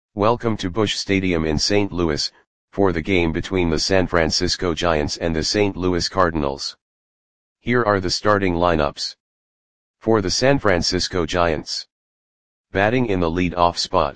Welcome to Busch Stadium in St. Louis, for the game between the San Francisco Giants and the St. Louis Cardinals. Here are the starting lineups. For the San Francisco Giants. Batting in the lead-off spot.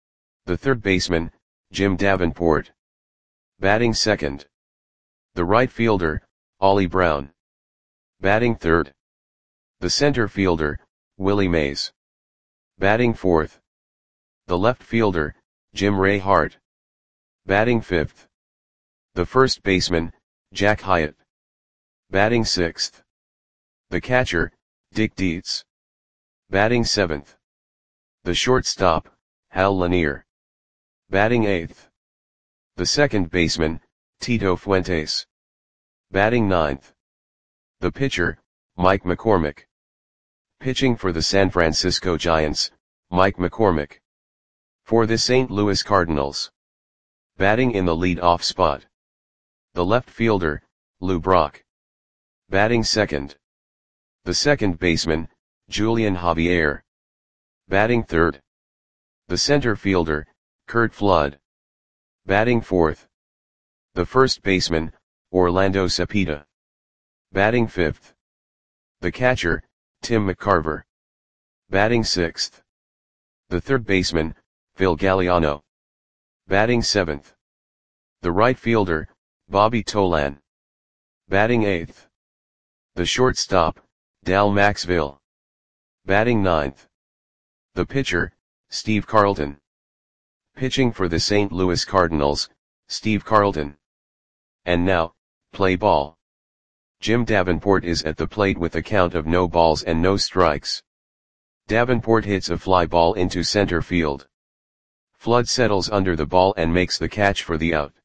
The third baseman, Jim Davenport. Batting second. The right fielder, Ollie Brown. Batting third. The center fielder, Willie Mays. Batting fourth. The left fielder, Jim Ray Hart. Batting fifth. The first baseman, Jack Hyatt. Batting sixth. The catcher, Dick Dietz. Batting seventh. The shortstop, Hal Lanier. Batting eighth. The second baseman, Tito Fuentes. Batting ninth. The pitcher, Mike McCormick. Pitching for the San Francisco Giants, Mike McCormick. For the St. Louis Cardinals. Batting in the lead-off spot. The left fielder, Lou Brock. Batting second. The second baseman, Julian Javier. Batting third. The center fielder, Curt Flood. Batting fourth. The first baseman, Orlando Cepeda. Batting fifth. The catcher, Tim McCarver. Batting sixth. The third baseman, Phil Galliano. Batting seventh. The right fielder, Bobby Tolan. Batting eighth. The shortstop, Dal Maxville. Batting ninth. The pitcher, Steve Carlton. Pitching for the St. Louis Cardinals, Steve Carlton. And now, play ball. Jim Davenport is at the plate with a count of no balls and no strikes. Davenport hits a fly ball into center field. Flood settles under the ball and makes the catch for the out.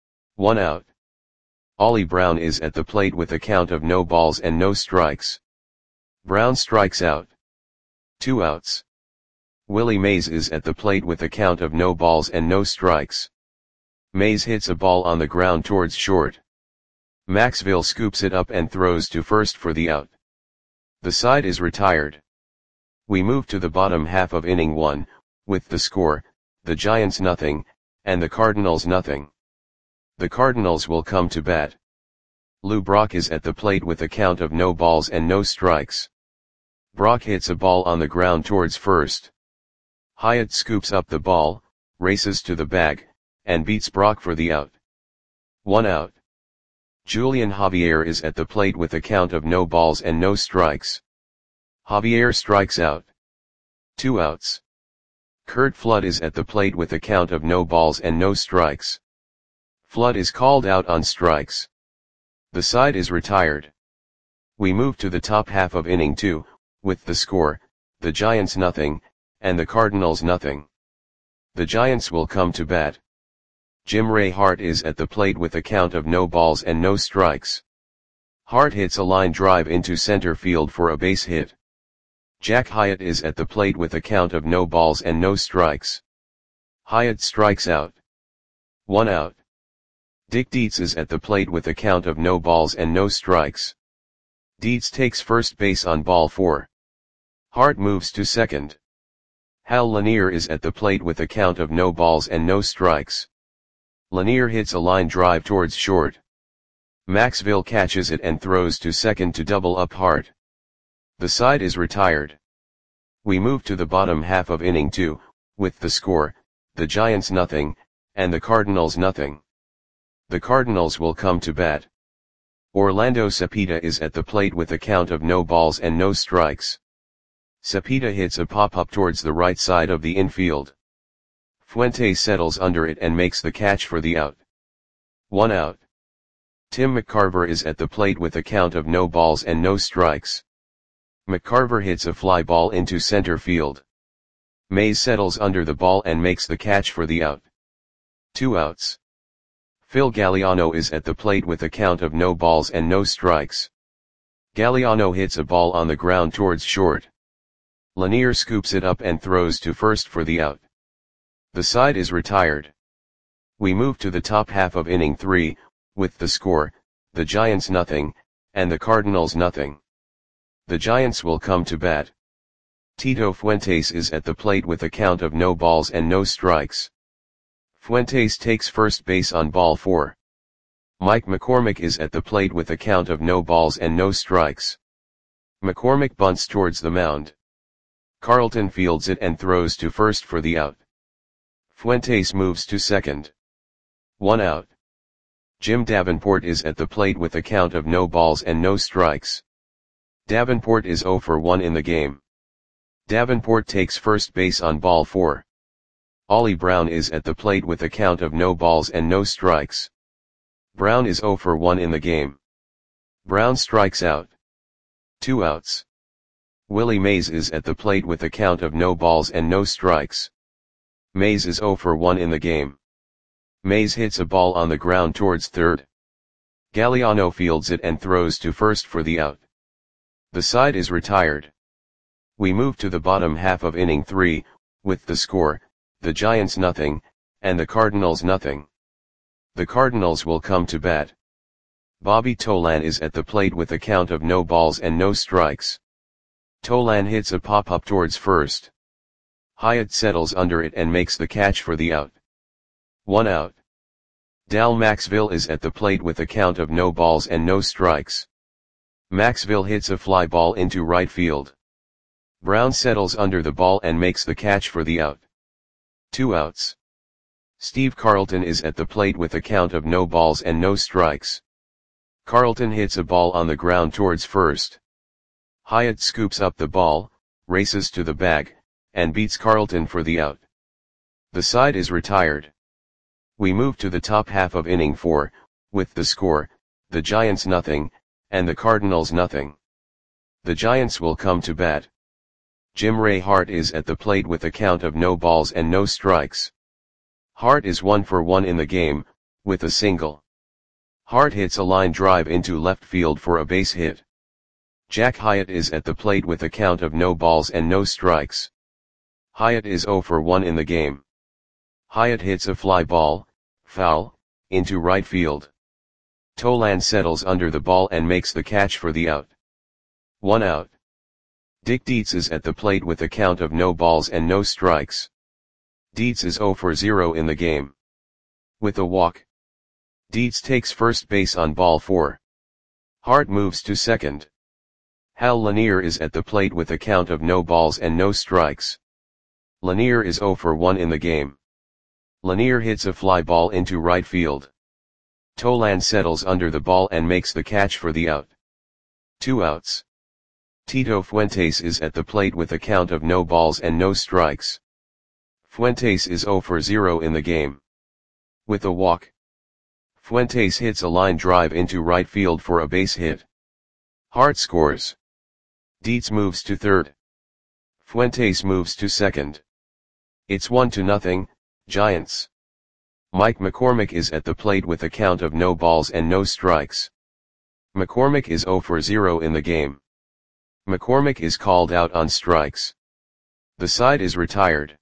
1 out. Ollie Brown is at the plate with a count of no balls and no strikes. Brown strikes out. 2 outs. Willie Mays is at the plate with a count of no balls and no strikes. Mays hits a ball on the ground towards short. Maxville scoops it up and throws to first for the out. The side is retired. We move to the bottom half of inning 1, with the score, the Giants nothing, and the Cardinals nothing. The Cardinals will come to bat. Lou Brock is at the plate with a count of no balls and no strikes. Brock hits a ball on the ground towards first. Hyatt scoops up the ball, races to the bag, and beats Brock for the out. 1 out. Julian Javier is at the plate with a count of no balls and no strikes. Javier strikes out. 2 outs. Curt Flood is at the plate with a count of no balls and no strikes. Flood is called out on strikes. The side is retired. We move to the top half of inning 2, with the score, the Giants nothing, and the Cardinals nothing. The Giants will come to bat. Jim Ray Hart is at the plate with a count of no balls and no strikes. Hart hits a line drive into center field for a base hit. Jack Hyatt is at the plate with a count of no balls and no strikes. Hyatt strikes out. 1 out. Dick Dietz is at the plate with a count of no balls and no strikes. Dietz takes first base on ball 4. Hart moves to second. Hal Lanier is at the plate with a count of no balls and no strikes. Lanier hits a line drive towards short. Maxville catches it and throws to second to double up Hart. The side is retired. We move to the bottom half of inning 2, with the score, the Giants nothing, and the Cardinals nothing. The Cardinals will come to bat. Orlando Cepeda is at the plate with a count of no balls and no strikes. Cepeda hits a pop-up towards the right side of the infield. Fuentes settles under it and makes the catch for the out. 1 out. Tim McCarver is at the plate with a count of no balls and no strikes. McCarver hits a fly ball into center field. Mays settles under the ball and makes the catch for the out. 2 outs. Phil Galliano is at the plate with a count of no balls and no strikes. Galliano hits a ball on the ground towards short. Lanier scoops it up and throws to first for the out. The side is retired. We move to the top half of inning 3, with the score, the Giants nothing, and the Cardinals nothing. The Giants will come to bat. Tito Fuentes is at the plate with a count of no balls and no strikes. Fuentes takes first base on ball 4. Mike McCormick is at the plate with a count of no balls and no strikes. McCormick bunts towards the mound. Carlton fields it and throws to first for the out. Fuentes moves to second. 1 out. Jim Davenport is at the plate with a count of no balls and no strikes. Davenport is 0 for 1 in the game. Davenport takes first base on ball 4. Ollie Brown is at the plate with a count of no balls and no strikes. Brown is 0 for 1 in the game. Brown strikes out. 2 outs. Willie Mays is at the plate with a count of no balls and no strikes. Mays is 0 for 1 in the game. Mays hits a ball on the ground towards third. Galliano fields it and throws to first for the out. The side is retired. We move to the bottom half of inning 3, with the score, the Giants nothing, and the Cardinals nothing. The Cardinals will come to bat. Bobby Tolan is at the plate with a count of no balls and no strikes. Tolan hits a pop-up towards first. Hyatt settles under it and makes the catch for the out. 1 out. Dal Maxville is at the plate with a count of no balls and no strikes. Maxville hits a fly ball into right field. Brown settles under the ball and makes the catch for the out. 2 outs. Steve Carlton is at the plate with a count of no balls and no strikes. Carlton hits a ball on the ground towards first. Hyatt scoops up the ball, races to the bag, and beats Carlton for the out. The side is retired. We move to the top half of inning 4, with the score, the Giants nothing, and the Cardinals nothing. The Giants will come to bat. Jim Ray Hart is at the plate with a count of no balls and no strikes. Hart is 1 for 1 in the game, with a single. Hart hits a line drive into left field for a base hit. Jack Hyatt is at the plate with a count of no balls and no strikes. Hyatt is 0 for 1 in the game. Hyatt hits a fly ball, foul, into right field. Tolan settles under the ball and makes the catch for the out. 1 out. Dick Dietz is at the plate with a count of no balls and no strikes. Dietz is 0 for 0 in the game. With a walk. Dietz takes first base on ball 4. Hart moves to second. Hal Lanier is at the plate with a count of no balls and no strikes. Lanier is 0 for 1 in the game. Lanier hits a fly ball into right field. Tolan settles under the ball and makes the catch for the out. 2 outs. Tito Fuentes is at the plate with a count of no balls and no strikes. Fuentes is 0 for 0 in the game. With a walk. Fuentes hits a line drive into right field for a base hit. Hart scores. Dietz moves to third. Fuentes moves to second. It's 1-0, Giants. Mike McCormick is at the plate with a count of no balls and no strikes. McCormick is 0 for 0 in the game. McCormick is called out on strikes. The side is retired.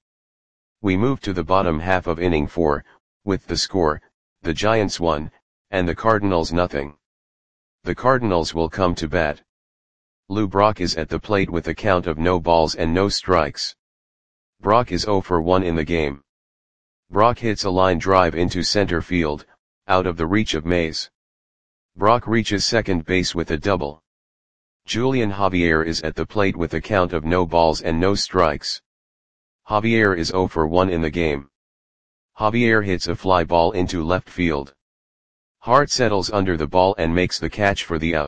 We move to the bottom half of inning 4, with the score, the Giants 1, and the Cardinals nothing. The Cardinals will come to bat. Lou Brock is at the plate with a count of no balls and no strikes. Brock is 0 for 1 in the game. Brock hits a line drive into center field, out of the reach of Mays. Brock reaches second base with a double. Julian Javier is at the plate with a count of no balls and no strikes. Javier is 0 for 1 in the game. Javier hits a fly ball into left field. Hart settles under the ball and makes the catch for the out.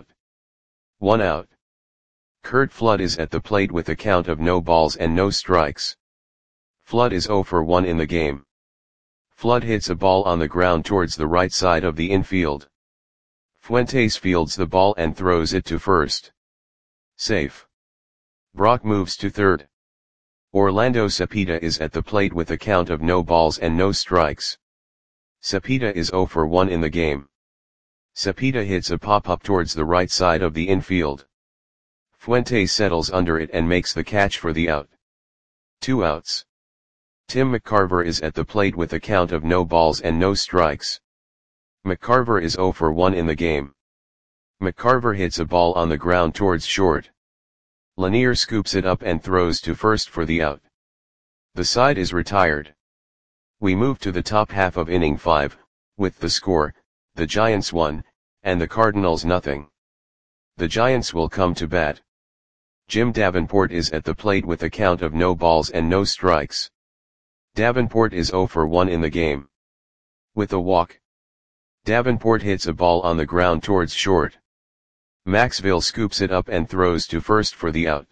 1 out. Curt Flood is at the plate with a count of no balls and no strikes. Flood is 0 for 1 in the game. Flood hits a ball on the ground towards the right side of the infield. Fuentes fields the ball and throws it to first. Safe. Brock moves to third. Orlando Cepeda is at the plate with a count of no balls and no strikes. Cepeda is 0 for 1 in the game. Cepeda hits a pop-up towards the right side of the infield. Fuentes settles under it and makes the catch for the out. 2 outs. Tim McCarver is at the plate with a count of no balls and no strikes. McCarver is 0 for 1 in the game. McCarver hits a ball on the ground towards short. Lanier scoops it up and throws to first for the out. The side is retired. We move to the top half of inning 5, with the score, the Giants 1, and the Cardinals nothing. The Giants will come to bat. Jim Davenport is at the plate with a count of no balls and no strikes. Davenport is 0 for 1 in the game. With a walk, Davenport hits a ball on the ground towards short. Maxville scoops it up and throws to first for the out.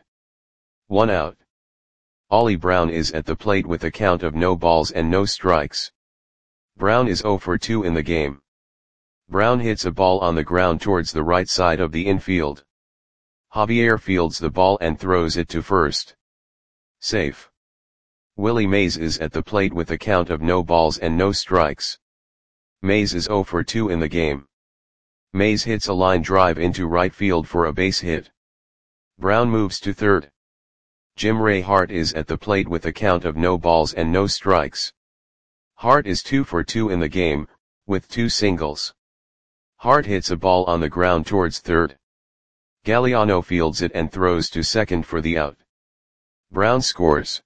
1 out. Ollie Brown is at the plate with a count of no balls and no strikes. Brown is 0 for 2 in the game. Brown hits a ball on the ground towards the right side of the infield. Javier fields the ball and throws it to first. Safe. Willie Mays is at the plate with a count of no balls and no strikes. Mays is 0 for 2 in the game. Mays hits a line drive into right field for a base hit. Brown moves to third. Jim Ray Hart is at the plate with a count of no balls and no strikes. Hart is 2 for 2 in the game, with 2 singles. Hart hits a ball on the ground towards third. Galliano fields it and throws to second for the out. Brown scores.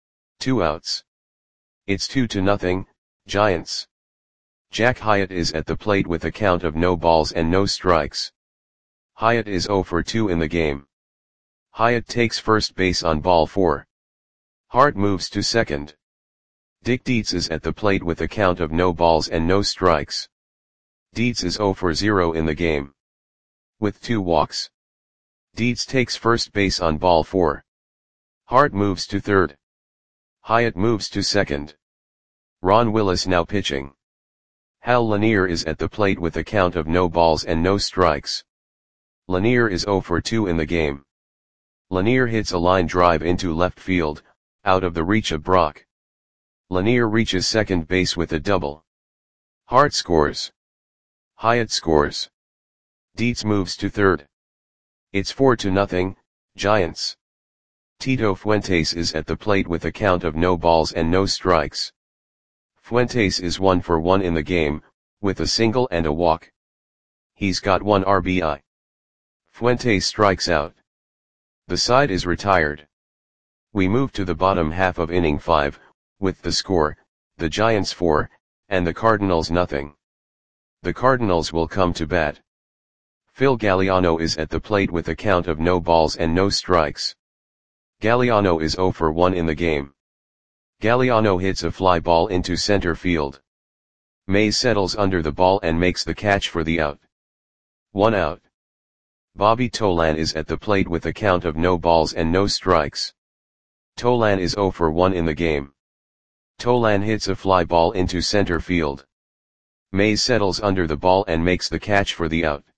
2 outs. It's 2-0, Giants. Jack Hyatt is at the plate with a count of no balls and no strikes. Hyatt is 0 for 2 in the game. Hyatt takes first base on ball 4. Hart moves to second. Dick Dietz is at the plate with a count of no balls and no strikes. Dietz is 0 for 0 in the game. With 2 walks, Dietz takes first base on ball 4. Hart moves to third. Hyatt moves to second. Ron Willis now pitching. Hal Lanier is at the plate with a count of no balls and no strikes. Lanier is 0 for 2 in the game. Lanier hits a line drive into left field, out of the reach of Brock. Lanier reaches second base with a double. Hart scores. Hyatt scores. Dietz moves to third. It's 4-0, Giants. Tito Fuentes is at the plate with a count of no balls and no strikes. Fuentes is 1 for 1 in the game, with a single and a walk. He's got 1 RBI. Fuentes strikes out. The side is retired. We move to the bottom half of inning 5, with the score, the Giants 4, and the Cardinals nothing. The Cardinals will come to bat. Phil Galliano is at the plate with a count of no balls and no strikes. Galliano is 0 for 1 in the game. Galliano hits a fly ball into center field. Mays settles under the ball and makes the catch for the out. 1 out. Bobby Tolan is at the plate with a count of no balls and no strikes. Tolan is 0 for 1 in the game. Tolan hits a fly ball into center field. Mays settles under the ball and makes the catch for the out.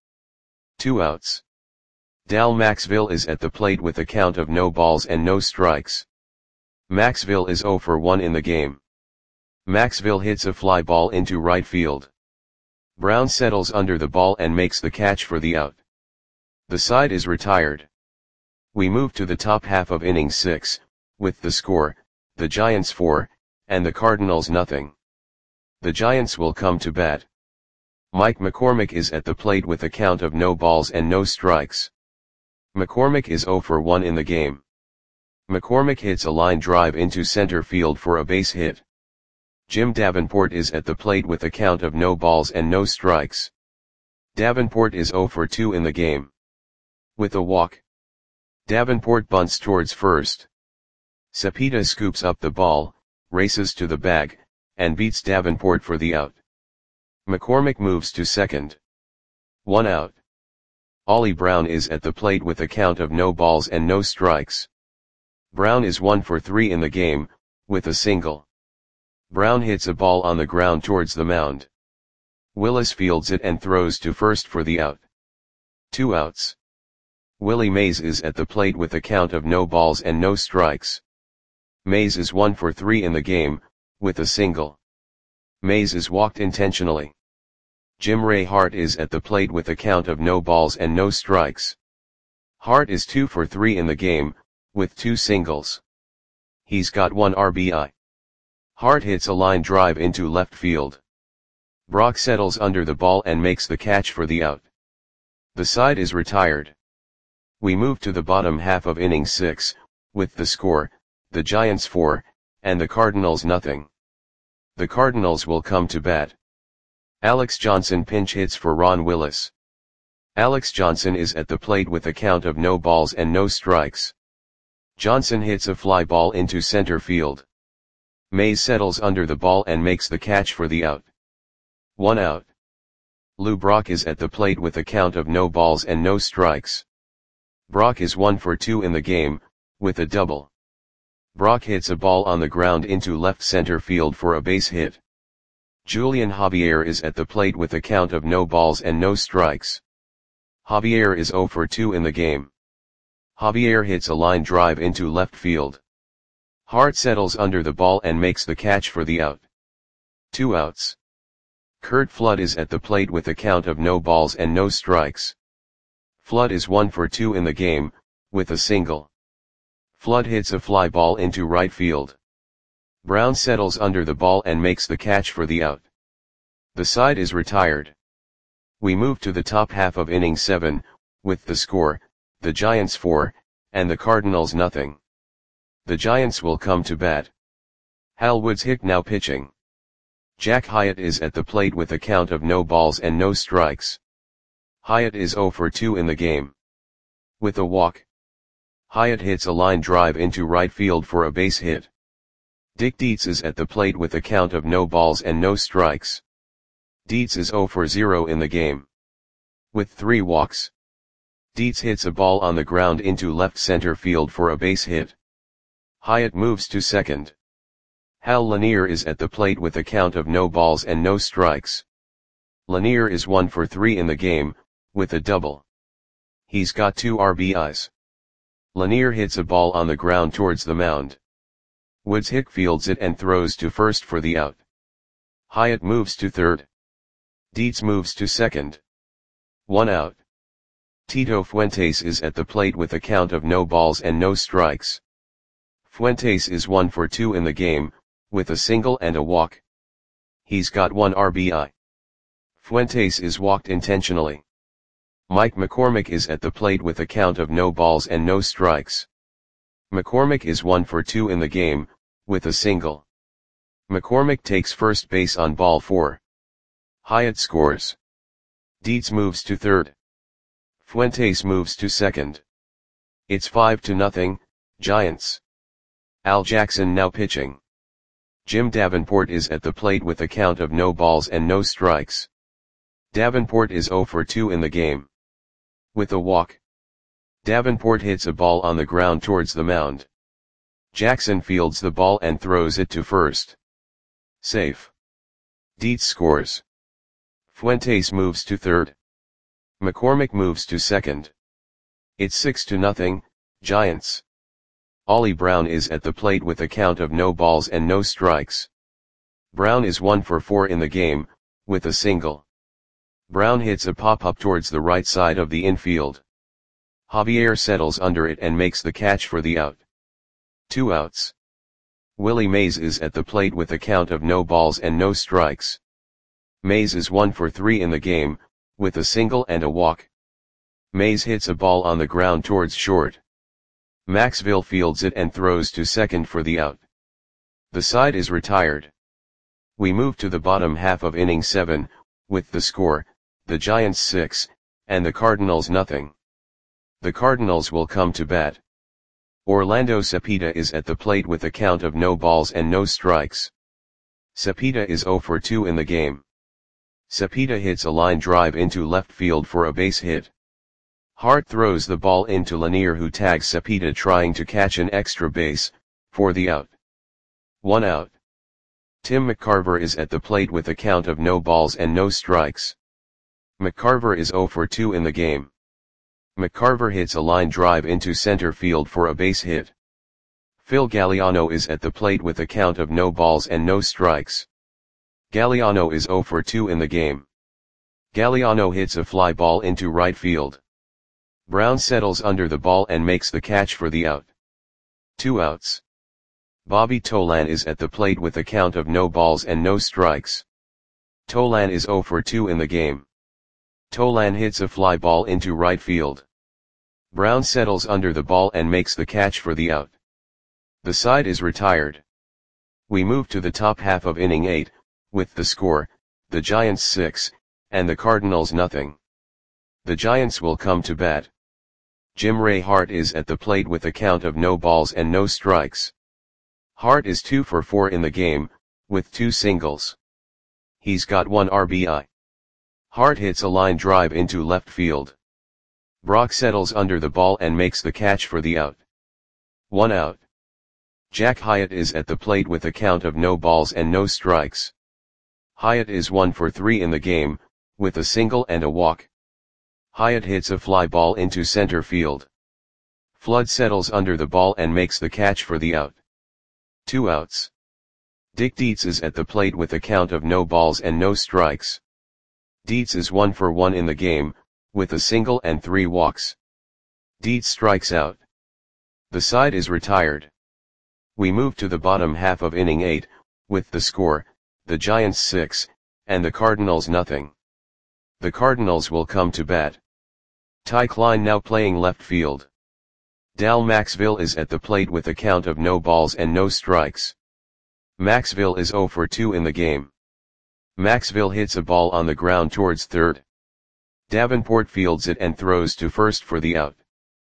2 outs. Dal Maxville is at the plate with a count of no balls and no strikes. Maxville is 0 for 1 in the game. Maxville hits a fly ball into right field. Brown settles under the ball and makes the catch for the out. The side is retired. We move to the top half of inning 6, with the score, the Giants 4, and the Cardinals nothing. The Giants will come to bat. Mike McCormick is at the plate with a count of no balls and no strikes. McCormick is 0 for 1 in the game. McCormick hits a line drive into center field for a base hit. Jim Davenport is at the plate with a count of no balls and no strikes. Davenport is 0 for 2 in the game. With a walk, Davenport bunts towards first. Cepeda scoops up the ball, races to the bag, and beats Davenport for the out. McCormick moves to second. 1 out. Ollie Brown is at the plate with a count of no balls and no strikes. Brown is 1 for 3 in the game, with a single. Brown hits a ball on the ground towards the mound. Willis fields it and throws to first for the out. 2 outs. Willie Mays is at the plate with a count of no balls and no strikes. Mays is 1 for 3 in the game, with a single. Mays is walked intentionally. Jim Ray Hart is at the plate with a count of no balls and no strikes. Hart is 2 for 3 in the game, with 2 singles. He's got 1 RBI. Hart hits a line drive into left field. Brock settles under the ball and makes the catch for the out. The side is retired. We move to the bottom half of inning 6, with the score, the Giants 4, and the Cardinals nothing. The Cardinals will come to bat. Alex Johnson pinch hits for Ron Willis. Alex Johnson is at the plate with a count of no balls and no strikes. Johnson hits a fly ball into center field. Mays settles under the ball and makes the catch for the out. 1 out. Lou Brock is at the plate with a count of no balls and no strikes. Brock is 1 for 2 in the game, with a double. Brock hits a ball on the ground into left center field for a base hit. Julian Javier is at the plate with a count of no balls and no strikes. Javier is 0 for 2 in the game. Javier hits a line drive into left field. Hart settles under the ball and makes the catch for the out. 2 outs. Curt Flood is at the plate with a count of no balls and no strikes. Flood is 1 for 2 in the game, with a single. Flood hits a fly ball into right field. Brown settles under the ball and makes the catch for the out. The side is retired. We move to the top half of inning 7, with the score, the Giants 4, and the Cardinals nothing. The Giants will come to bat. Hal Woods Hick now pitching. Jack Hyatt is at the plate with a count of no balls and no strikes. Hyatt is 0 for 2 in the game. With a walk. Hyatt hits a line drive into right field for a base hit. Dick Dietz is at the plate with a count of no balls and no strikes. Dietz is 0 for 0 in the game. With 3 walks. Dietz hits a ball on the ground into left center field for a base hit. Hyatt moves to second. Hal Lanier is at the plate with a count of no balls and no strikes. Lanier is 1 for 3 in the game, with a double. He's got 2 RBIs. Lanier hits a ball on the ground towards the mound. Woods Hick fields it and throws to first for the out. Hyatt moves to third. Dietz moves to second. 1 out. Tito Fuentes is at the plate with a count of no balls and no strikes. Fuentes is 1 for 2 in the game, with a single and a walk. He's got 1 RBI. Fuentes is walked intentionally. Mike McCormick is at the plate with a count of no balls and no strikes. McCormick is 1 for 2 in the game, with a single. McCormick takes first base on ball 4. Hyatt scores. Dietz moves to third. Fuentes moves to second. It's 5-0, Giants. Al Jackson now pitching. Jim Davenport is at the plate with a count of no balls and no strikes. Davenport is 0 for 2 in the game. With a walk. Davenport hits a ball on the ground towards the mound. Jackson fields the ball and throws it to first. Safe. Dietz scores. Fuentes moves to third. McCormick moves to second. It's 6-0, Giants. Ollie Brown is at the plate with a count of no balls and no strikes. Brown is 1 for 4 in the game, with a single. Brown hits a pop-up towards the right side of the infield. Javier settles under it and makes the catch for the out. 2 outs. Willie Mays is at the plate with a count of no balls and no strikes. Mays is 1 for 3 in the game, with a single and a walk. Mays hits a ball on the ground towards short. Maxville fields it and throws to second for the out. The side is retired. We move to the bottom half of inning 7, with the score, the Giants 6, and the Cardinals nothing. The Cardinals will come to bat. Orlando Cepeda is at the plate with a count of no balls and no strikes. Cepeda is 0 for 2 in the game. Cepeda hits a line drive into left field for a base hit. Hart throws the ball into Lanier, who tags Cepeda trying to catch an extra base, for the out. 1 out. Tim McCarver is at the plate with a count of no balls and no strikes. McCarver is 0 for 2 in the game. McCarver hits a line drive into center field for a base hit. Phil Galliano is at the plate with a count of no balls and no strikes. Galliano is 0 for 2 in the game. Galliano hits a fly ball into right field. Brown settles under the ball and makes the catch for the out. 2 outs. Bobby Tolan is at the plate with a count of no balls and no strikes. Tolan is 0 for 2 in the game. Tolan hits a fly ball into right field. Brown settles under the ball and makes the catch for the out. The side is retired. We move to the top half of inning 8, with the score, the Giants 6, and the Cardinals nothing. The Giants will come to bat. Jim Ray Hart is at the plate with a count of no balls and no strikes. Hart is 2 for 4 in the game, with 2 singles. He's got 1 RBI. Hart hits a line drive into left field. Brock settles under the ball and makes the catch for the out. 1 out. Jack Hyatt is at the plate with a count of no balls and no strikes. Hyatt is 1 for 3 in the game, with a single and a walk. Hyatt hits a fly ball into center field. Flood settles under the ball and makes the catch for the out. 2 outs. Dick Dietz is at the plate with a count of no balls and no strikes. Dietz is 1 for 1 in the game, with a single and 3 walks. Dietz strikes out. The side is retired. We move to the bottom half of inning 8, with the score, the Giants 6, and the Cardinals nothing. The Cardinals will come to bat. Ty Klein now playing left field. Dal Maxville is at the plate with a count of no balls and no strikes. Maxville is 0 for 2 in the game. Maxville hits a ball on the ground towards third. Davenport fields it and throws to first for the out.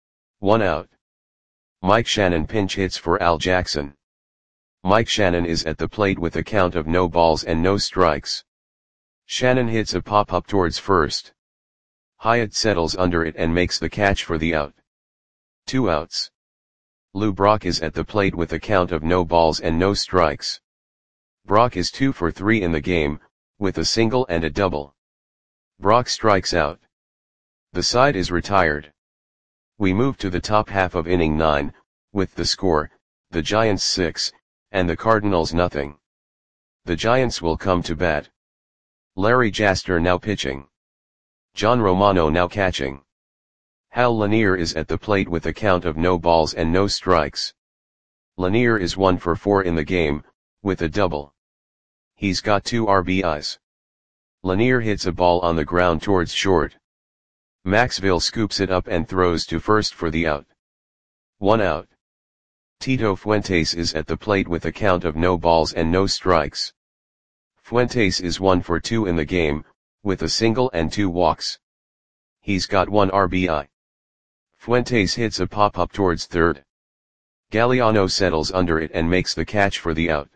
1 out. Mike Shannon pinch hits for Al Jackson. Mike Shannon is at the plate with a count of no balls and no strikes. Shannon hits a pop-up towards first. Hyatt settles under it and makes the catch for the out. 2 outs. Lou Brock is at the plate with a count of no balls and no strikes. Brock is 2 for 3 in the game, with a single and a double. Brock strikes out. The side is retired. We move to the top half of inning 9, with the score, the Giants 6, and the Cardinals nothing. The Giants will come to bat. Larry Jaster now pitching. John Romano now catching. Hal Lanier is at the plate with a count of no balls and no strikes. Lanier is 1 for 4 in the game, with a double. He's got 2 RBIs. Lanier hits a ball on the ground towards short. Maxville scoops it up and throws to first for the out. 1 out. Tito Fuentes is at the plate with a count of no balls and no strikes. Fuentes is 1 for 2 in the game, with a single and 2 walks. He's got 1 RBI. Fuentes hits a pop-up towards third. Galliano settles under it and makes the catch for the out.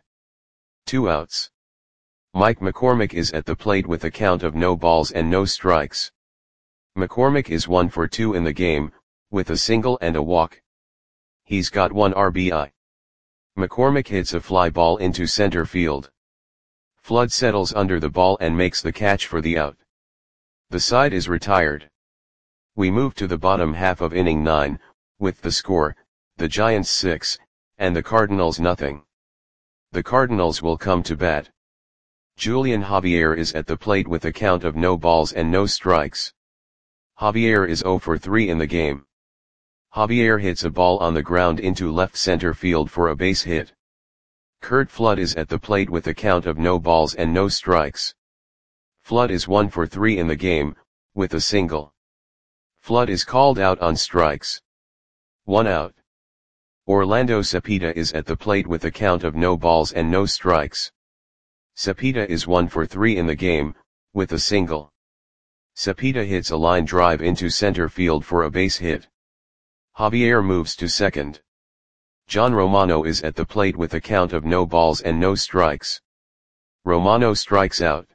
2 outs. Mike McCormick is at the plate with a count of no balls and no strikes. McCormick is 1 for 2 in the game, with a single and a walk. He's got 1 RBI. McCormick hits a fly ball into center field. Flood settles under the ball and makes the catch for the out. The side is retired. We move to the bottom half of inning 9, with the score, the Giants 6, and the Cardinals nothing. The Cardinals will come to bat. Julian Javier is at the plate with a count of no balls and no strikes. Javier is 0 for 3 in the game. Javier hits a ball on the ground into left center field for a base hit. Curt Flood is at the plate with a count of no balls and no strikes. Flood is 1 for 3 in the game, with a single. Flood is called out on strikes. 1 out. Orlando Cepeda is at the plate with a count of no balls and no strikes. Cepeda is 1 for 3 in the game, with a single. Cepeda hits a line drive into center field for a base hit. Javier moves to second. John Romano is at the plate with a count of no balls and no strikes. Romano strikes out.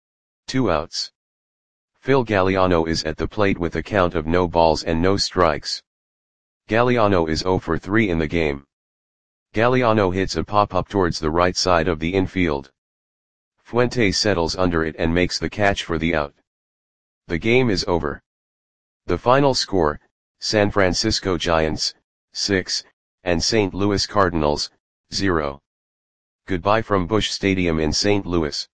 2 outs. Phil Galliano is at the plate with a count of no balls and no strikes. Galliano is 0 for 3 in the game. Galliano hits a pop-up towards the right side of the infield. Fuentes settles under it and makes the catch for the out. The game is over. The final score, San Francisco Giants, 6, and St. Louis Cardinals, 0. Goodbye from Busch Stadium in St. Louis.